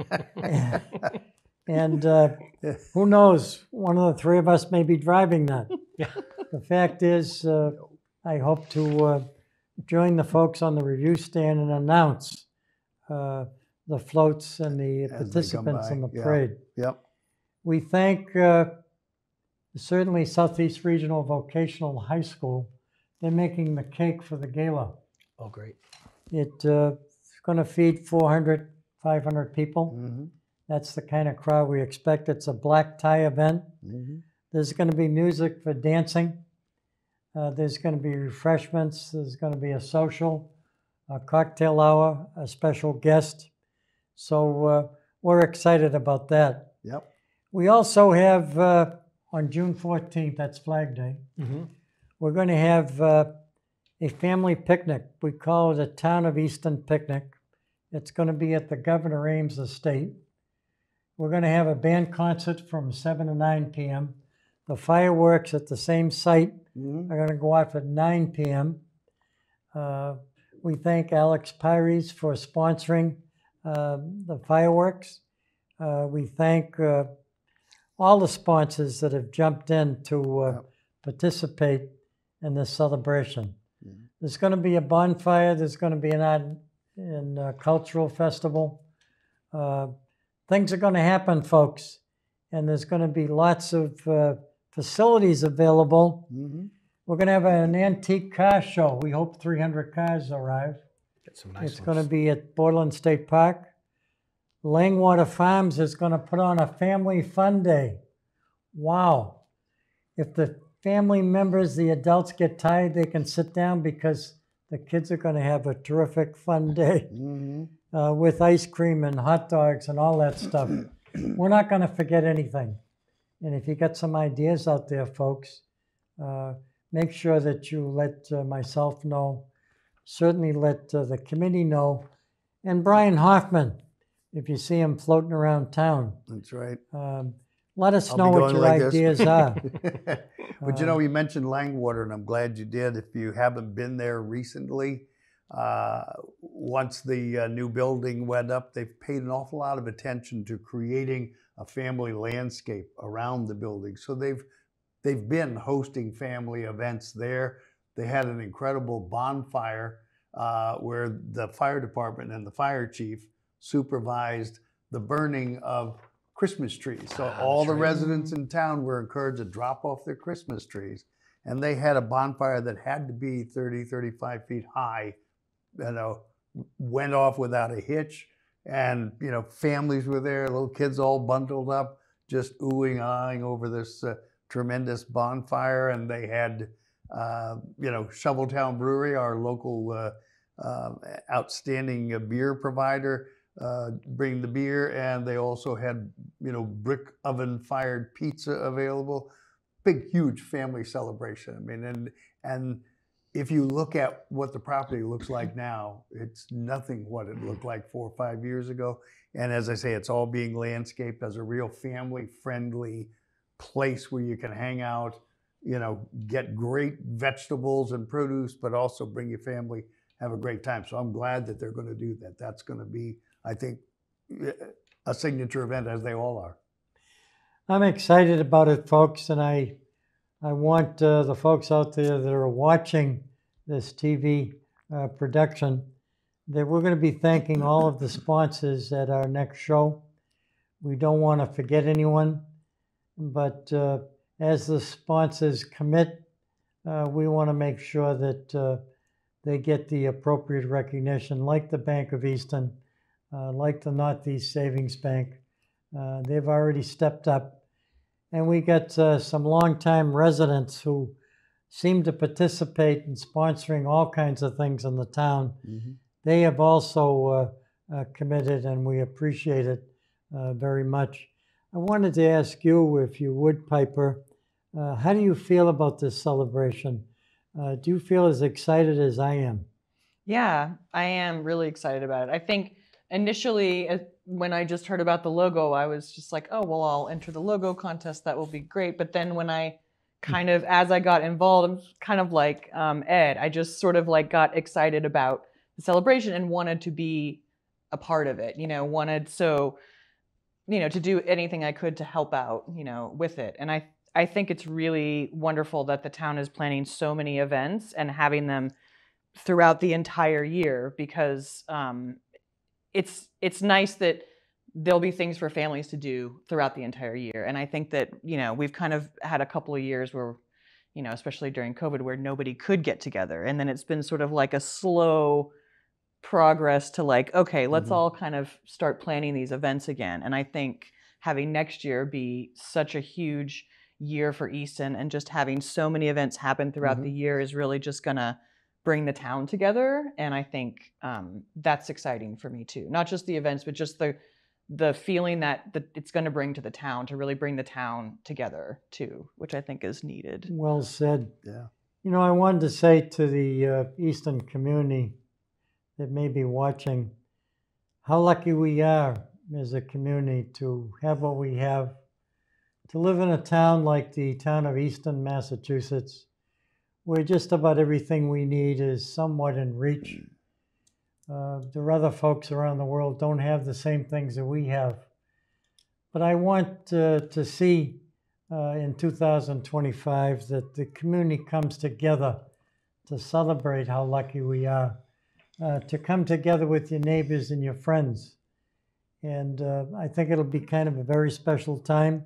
And uh, who knows, one of the three of us may be driving that. The fact is, uh, I hope to uh, join the folks on the review stand and announce uh, the floats and the As they come participants by, in the yeah. parade. Yep. We thank uh, certainly Southeast Regional Vocational High School. They're making the cake for the gala. Oh, great. It's uh, going to feed four hundred, five hundred people. Mm-hmm. That's the kind of crowd we expect. It's a black tie event. Mm-hmm. There's going to be music for dancing. Uh, there's going to be refreshments. There's going to be a social, a cocktail hour, a special guest. So uh, we're excited about that. Yep. We also have uh, on June fourteenth, that's Flag Day, Mm-hmm. we're going to have uh, a family picnic. We call it a Town of Easton Picnic. It's going to be at the Governor Ames Estate. We're going to have a band concert from seven to nine p m The fireworks at the same site Mm-hmm. are going to go off at nine p m Uh, we thank Alex Pires for sponsoring uh, the fireworks. Uh, we thank uh, all the sponsors that have jumped in to uh, participate in this celebration. Mhm. There's going to be a bonfire. There's going to be an art and uh, cultural festival. Uh, things are going to happen, folks, and there's going to be lots of uh, facilities available. Mm-hmm. We're going to have an antique car show. We hope three hundred cars arrive. Get some nice It's ones. going to be at Borderland State Park. Langwater Farms is going to put on a family fun day. Wow. If the family members, the adults get tired, they can sit down because the kids are going to have a terrific fun day Mm-hmm. uh, with ice cream and hot dogs and all that stuff. We're not going to forget anything. And if you got some ideas out there, folks, uh, make sure that you let uh, myself know. Certainly let uh, the committee know. And Brian Hoffman, if you see him floating around town, That's right. um, let us I'll know be what going your like this. ideas are. But you know, you mentioned Langwater, and I'm glad you did. If you haven't been there recently, uh, once the uh, new building went up, they've paid an awful lot of attention to creating a family landscape around the building. So they've they've been hosting family events there. They had an incredible bonfire uh, where the fire department and the fire chief supervised the burning of Christmas trees. So Ah, all that's the right. residents in town were encouraged to drop off their Christmas trees. And they had a bonfire that had to be thirty, thirty-five feet high, you know, went off without a hitch. And, you know, families were there, little kids all bundled up, just oohing, ahhing over this uh, tremendous bonfire. And they had, uh, you know, Shoveltown Brewery, our local uh, uh, outstanding uh, beer provider, uh, bring the beer. And they also had, you know, brick oven fired pizza available. Big, huge family celebration. I mean, and and if you look at what the property looks like now, it's nothing what it looked like four or five years ago. And as I say, it's all being landscaped as a real family-friendly place where you can hang out, you know, get great vegetables and produce, but also bring your family, have a great time. So I'm glad that they're going to do that. That's going to be, I think, a signature event, as they all are. I'm excited about it, folks, and I, I want uh, the folks out there that are watching this T V uh, production that we're going to be thanking all of the sponsors at our next show. We don't want to forget anyone, but uh, as the sponsors commit, uh, we want to make sure that uh, they get the appropriate recognition, like the Bank of Easton, uh, like the Northeast Savings Bank. Uh, they've already stepped up. And we got uh, some longtime residents who seem to participate in sponsoring all kinds of things in the town. Mhm. They have also uh, uh, committed, and we appreciate it uh, very much. I wanted to ask you, if you would, Piper, uh, how do you feel about this celebration? Uh, do you feel as excited as I am? Yeah, I am really excited about it. I think initially, uh, when I just heard about the logo, I was just like, oh, well, I'll enter the logo contest. That will be great. But then when I kind of, as I got involved, I'm kind of like um, Ed, I just sort of like got excited about the celebration and wanted to be a part of it, you know, wanted so, you know, to do anything I could to help out, you know, with it. And I, I think it's really wonderful that the town is planning so many events and having them throughout the entire year, because um, it's it's nice that there'll be things for families to do throughout the entire year. And I think that, you know, we've kind of had a couple of years where, you know, especially during COVID, where nobody could get together. And then it's been sort of like a slow progress to like, okay, let's Mhm. all kind of start planning these events again. And I think having next year be such a huge year for Easton, and just having so many events happen throughout Mhm. the year is really just gonna bring the town together. And I think um, that's exciting for me too. Not just the events, but just the the feeling that, that it's going to bring to the town, to really bring the town together too, which I think is needed. Well said. Yeah. You know, I wanted to say to the uh, Easton community that may be watching, how lucky we are as a community to have what we have, to live in a town like the town of Easton, Massachusetts, where just about everything we need is somewhat in reach. Uh, there are other folks around the world don't have the same things that we have. But I want uh, to see uh, in two thousand twenty-five that the community comes together to celebrate how lucky we are, uh, to come together with your neighbors and your friends. And uh, I think it'll be kind of a very special time.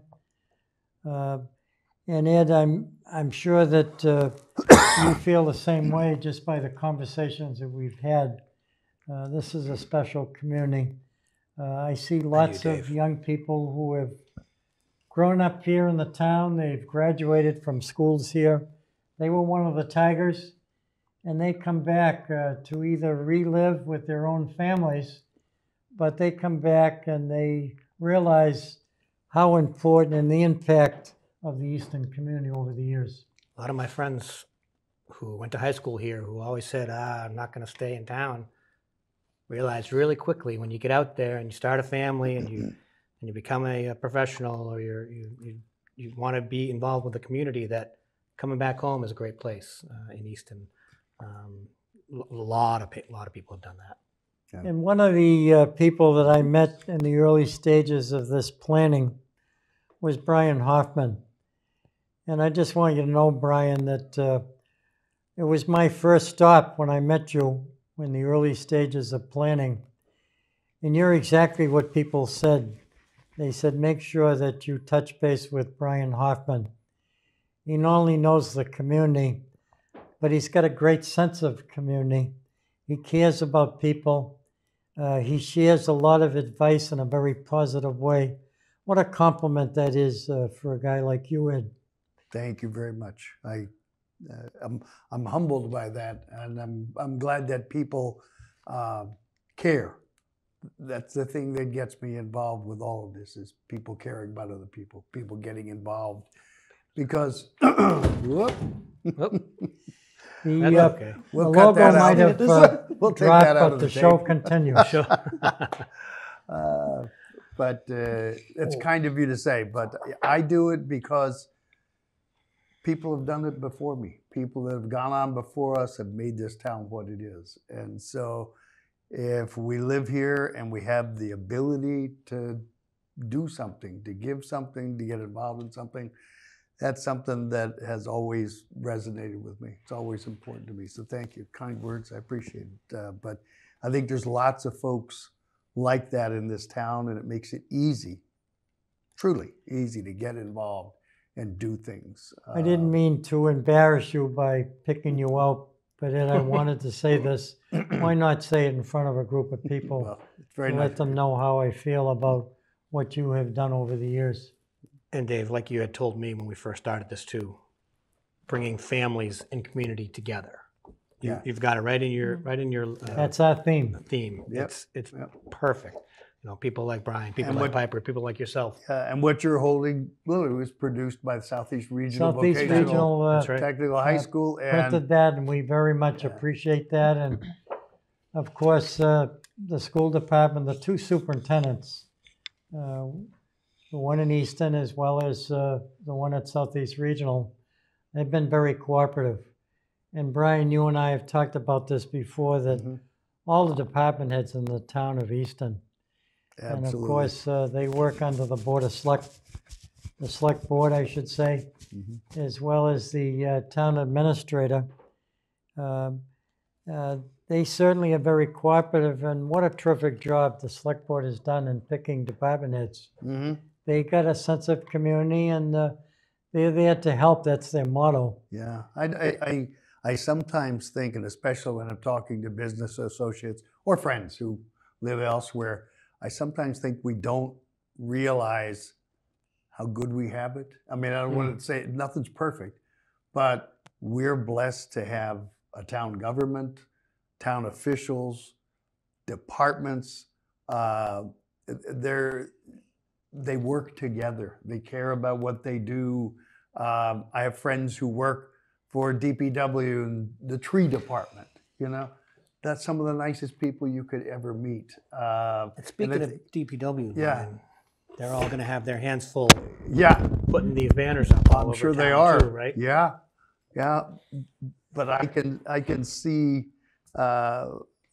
Uh, and Ed, I'm, I'm sure that uh, you feel the same way just by the conversations that we've had. Uh, this is a special community. Uh, I see lots of young people who have grown up here in the town. They've graduated from schools here. They were one of the Tigers, and they come back uh, to either relive with their own families, but they come back and they realize how important and the impact of the Easton community over the years. A lot of my friends who went to high school here, who always said, ah, I'm not going to stay in town, realized really quickly when you get out there and you start a family and you and you become a, a professional, or you're, you you you want to be involved with the community, that coming back home is a great place uh, in Easton. Um, a lot of a lot of people have done that. Yeah. And one of the uh, people that I met in the early stages of this planning was Brian Hoffman. And I just want you to know, Brian, that uh, it was my first stop when I met you in the early stages of planning. And you're exactly what people said. They said, make sure that you touch base with Brian Hoffman. He not only knows the community, but he's got a great sense of community. He cares about people. Uh, he shares a lot of advice in a very positive way. What a compliment that is uh, for a guy like you, Ed. Thank you very much. I, uh, I'm, I'm humbled by that, and I'm, I'm glad that people uh, care. That's the thing that gets me involved with all of this, is people caring about other people, people getting involved. Because, whoop, The, That's uh, okay. the We'll cut logo that might out. have uh, We'll take dropped, that out but of the, the show tape. continues. Sure. uh, but uh, it's kind of you to say, but I do it because people have done it before me. People that have gone on before us have made this town what it is. And so if we live here and we have the ability to do something, to give something, to get involved in something, that's something that has always resonated with me. It's always important to me. So thank you. Kind words, I appreciate it. Uh, but I think there's lots of folks like that in this town, and it makes it easy, truly easy, to get involved and do things. I didn't mean to embarrass you by picking you out But Ed, I wanted to say this. Why not say it in front of a group of people? Well, it's very to nice. let them know how I feel about what you have done over the years. And Dave, like you had told me when we first started this too, bringing families and community together. You, Yeah. You've got it right in your right in your. Uh, That's our theme. Theme. Yep. It's it's Yep. perfect. You know, people like Brian, people And like what- Piper, people like yourself. Uh, and what you're holding literally was produced by the Southeast Regional Southeast Vocational Regional uh, That's right. Technical High uh, School, printed and that, and we very much appreciate that. And of course, uh, the school department, the two superintendents, uh, the one in Easton as well as uh, the one at Southeast Regional, they've been very cooperative. And Brian, you and I have talked about this before, that Mm-hmm. all the department heads in the town of Easton, and of Absolutely. course, uh, they work under the Board of Select, the Select Board, I should say, Mm-hmm. as well as the uh, town administrator. Um, uh, They certainly are very cooperative, and what a terrific job the Select Board has done in picking department heads. Mm-hmm. They got a sense of community, and uh, they're there to help. That's their motto. Yeah, I, I, I, I sometimes think, and especially when I'm talking to business associates or friends who live elsewhere, I sometimes think we don't realize how good we have it. I mean, I don't want to say nothing's perfect, but we're blessed to have a town government, town officials, departments. Uh, they're they work together. They care about what they do. Um, I have friends who work for D P W and the tree department. You know, that's some of the nicest people you could ever meet. Uh, And speaking and of D P W, Yeah. Brian, they're all going to have their hands full. Yeah. Putting these banners up all I'm over sure they town are. too, right? Yeah, yeah. But I can I can see uh,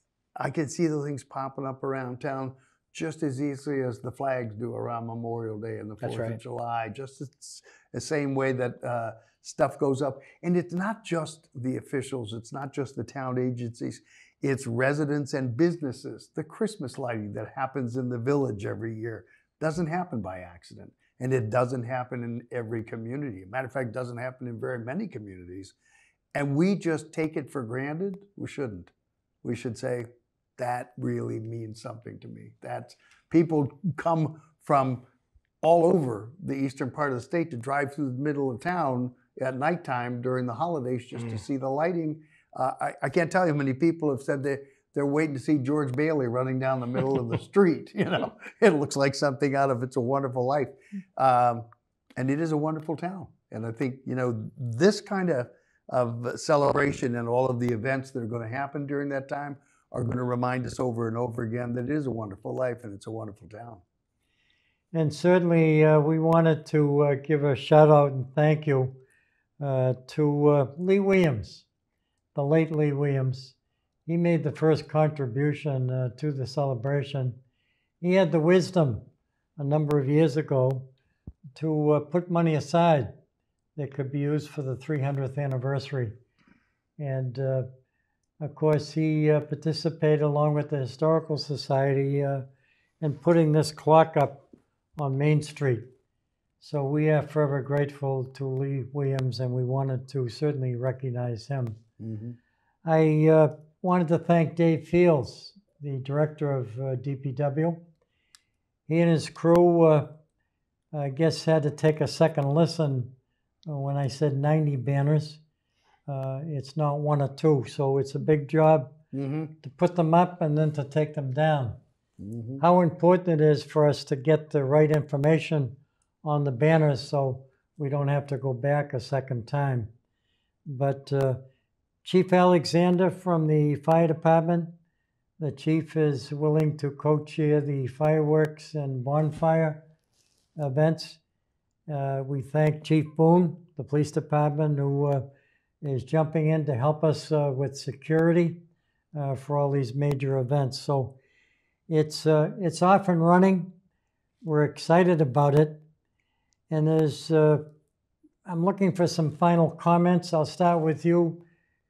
I can see the things popping up around town just as easily as the flags do around Memorial Day and the That's Fourth right. of July. Just as, the same way that uh, stuff goes up, and it's not just the officials. It's not just the town agencies. It's residents and businesses. The Christmas lighting that happens in the village every year doesn't happen by accident. And it doesn't happen in every community. Matter of fact, it doesn't happen in very many communities. And we just take it for granted. We shouldn't. We should say, that really means something to me. That's, people come from all over the eastern part of the state to drive through the middle of town at nighttime during the holidays just to see the lighting. Uh, I, I can't tell you how many people have said they, they're waiting to see George Bailey running down the middle of the street. You know, it looks like something out of It's a Wonderful Life. Um, and it is a wonderful town. And I think, you know, this kind of, of celebration and all of the events that are going to happen during that time are going to remind us over and over again that it is a wonderful life and it's a wonderful town. And certainly, uh, we wanted to uh, give a shout out and thank you uh, to uh, Lee Williams, the late Lee Williams. He made the first contribution uh, to the celebration. He had the wisdom a number of years ago to uh, put money aside that could be used for the three hundredth anniversary. And uh, of course, he uh, participated along with the Historical Society uh, in putting this clock up on Main Street. So we are forever grateful to Lee Williams, and we wanted to certainly recognize him. Mm-hmm. I uh, wanted to thank Dave Fields, the director of uh, D P W. He and his crew, uh, I guess, had to take a second listen when I said ninety banners. Uh, it's not one or two, so it's a big job Mm-hmm. to put them up and then to take them down. Mm-hmm. How important it is for us to get the right information on the banners so we don't have to go back a second time. But uh, Chief Alexander from the fire department, the chief is willing to co-chair the fireworks and bonfire events. Uh, we thank Chief Boone, the police department, who uh, is jumping in to help us uh, with security uh, for all these major events. So it's uh, it's off and running. We're excited about it. And there's, uh, I'm looking for some final comments. I'll start with you.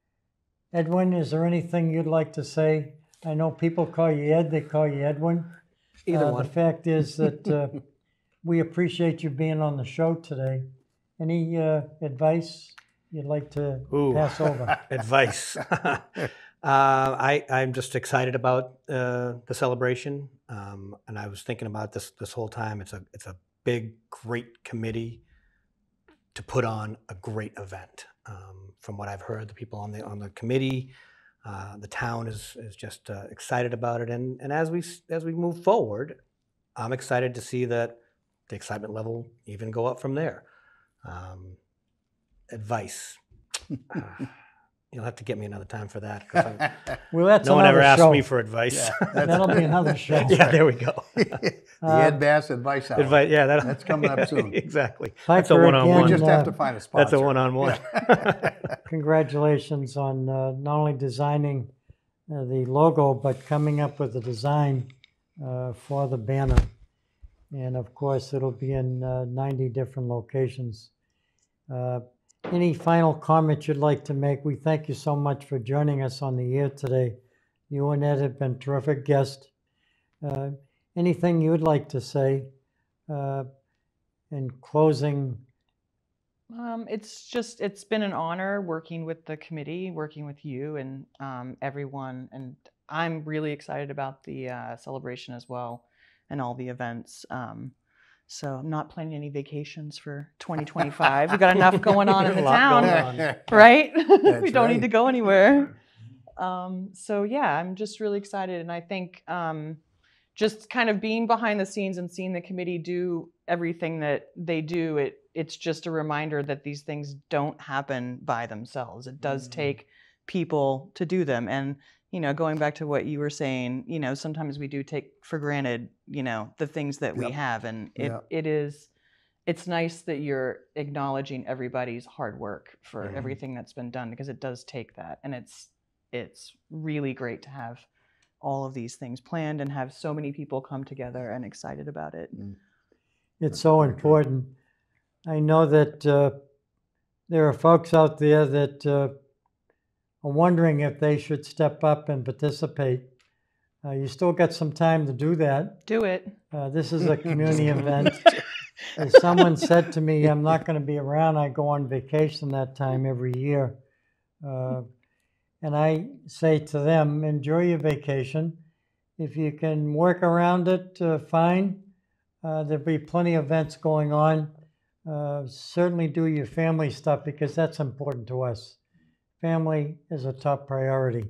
Edwin, is there anything you'd like to say? I know people call you Ed, they call you Edwin. Either Uh, one. The fact is that uh, we appreciate you being on the show today. Any uh, advice? you'd like to Ooh, pass over? advice. uh, I, I'm just excited about uh, the celebration, um, and I was thinking about this this whole time. It's a it's a big, great committee to put on a great event. Um, from what I've heard, the people on the on the committee, uh, the town is is just uh, excited about it, and and as we as we move forward, I'm excited to see that the excitement level even go up from there. Um, advice. Uh, you'll have to get me another time for that. 'Cause I'm- Well, that's no one ever another asked show. me for advice. Yeah, that's- That'll be another show. Yeah, there we go. The Uh, Ed Bass Advice Hour. Advice, yeah, that, That's coming up soon. Exactly. That's a Piper, one-on-one. again, We just have uh, to find a sponsor. That's a one-on-one. Congratulations on uh, not only designing uh, the logo, but coming up with the design uh, for the banner. And of course, it'll be in uh, ninety different locations. Uh, Any final comments you'd like to make? We thank you so much for joining us on the air today. You and Ed have been terrific guests. Uh, anything you'd like to say uh, in closing? Um, it's just, it's been an honor working with the committee, working with you and um, everyone. And I'm really excited about the uh, celebration as well and all the events. Um, so I'm not planning any vacations for twenty twenty-five. We've got enough going on in the A lot town, going on. right? we That's don't right. need to go anywhere. Um, so yeah, I'm just really excited. And I think um, just kind of being behind the scenes and seeing the committee do everything that they do, it it's just a reminder that these things don't happen by themselves. It does Mhm. take people to do them. And, you know, going back to what you were saying, you know, sometimes we do take for granted, you know, the things that we Yep. have. And it, Yep. it is, it's nice that you're acknowledging everybody's hard work for Mhm. everything that's been done, because it does take that. And it's, it's really great to have all of these things planned and have so many people come together and excited about it. It's so important. I know that uh, there are folks out there that uh, are wondering if they should step up and participate. Uh, you still got some time to do that. Do it. Uh, this is a community event. As someone said to me, I'm not going to be around. I go on vacation that time every year. Uh, and I say to them, enjoy your vacation. If you can work around it, uh, fine. Uh, there'll be plenty of events going on. Uh, certainly do your family stuff, because that's important to us. Family is a top priority.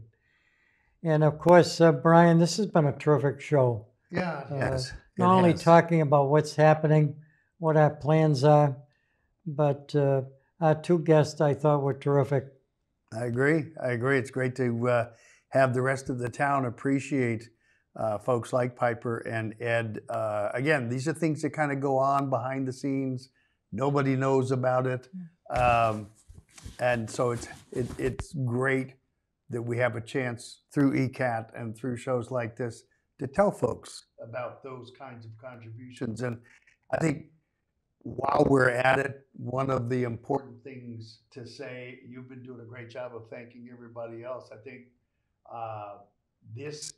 And of course, uh, Brian, this has been a terrific show. Yeah, Uh, yes. it Not only has. talking about what's happening, what our plans are, but uh, our two guests I thought were terrific. I agree. I agree. It's great to uh, have the rest of the town appreciate uh, folks like Piper and Ed. Uh, again, these are things that kind of go on behind the scenes. Nobody knows about it. Um, and so it's, it, it's great that we have a chance through E C A T and through shows like this to tell folks about those kinds of contributions. And I think while we're at it, one of the important things to say, you've been doing a great job of thanking everybody else. I think uh, this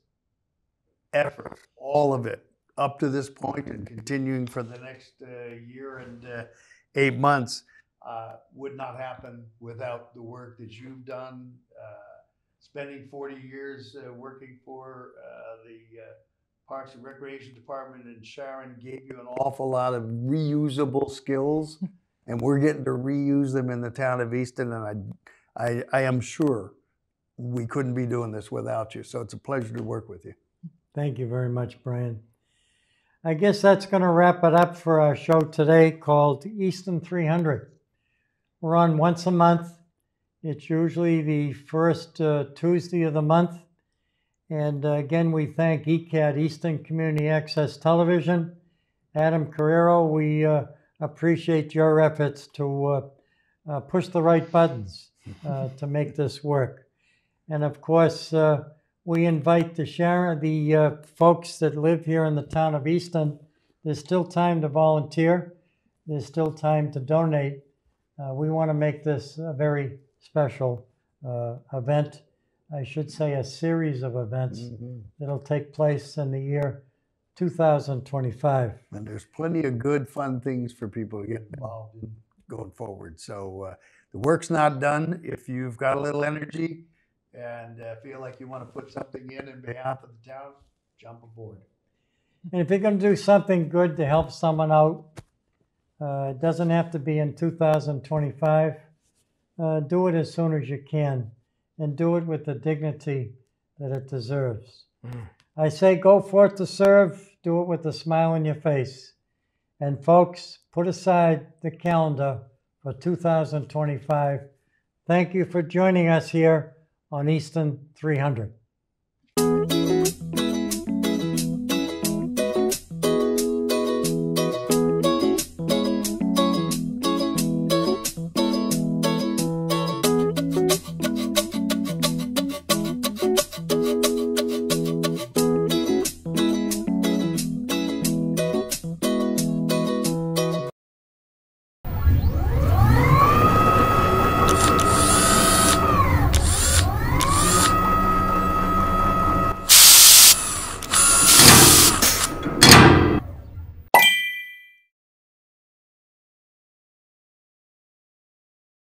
effort, all of it, up to this point and continuing for the next uh, year and uh, eight months, uh, would not happen without the work that you've done. Uh, spending forty years uh, working for uh, the uh, Parks and Recreation Department in Sharon gave you an awful lot of reusable skills, and we're getting to reuse them in the town of Easton, and I, I, I am sure we couldn't be doing this without you, so it's a pleasure to work with you. Thank you very much, Brian. I guess that's going to wrap it up for our show today called Easton three hundred. We're on once a month. It's usually the first uh, Tuesday of the month. And uh, again, we thank E C A T, Easton Community Access Television. Adam Carrero, we uh, appreciate your efforts to uh, uh, push the right buttons uh, to make this work. And of course, uh, we invite the Sharon, the uh, folks that live here in the town of Easton. There's still time to volunteer. There's still time to donate. Uh, we want to make this a very special uh, event. I should say a series of events Mm-hmm. that'll take place in the year two thousand twenty-five. And there's plenty of good, fun things for people to get involved in going forward. So uh, the work's not done. If you've got a little energy and uh, feel like you want to put something in in behalf of the town, jump aboard. And if you're going to do something good to help someone out, uh, it doesn't have to be in two thousand twenty-five. Uh, do it as soon as you can, and do it with the dignity that it deserves. Mm. I say go forth to serve, do it with a smile on your face. And folks, put aside the calendar for two thousand twenty-five. Thank you for joining us here on Easton three hundred.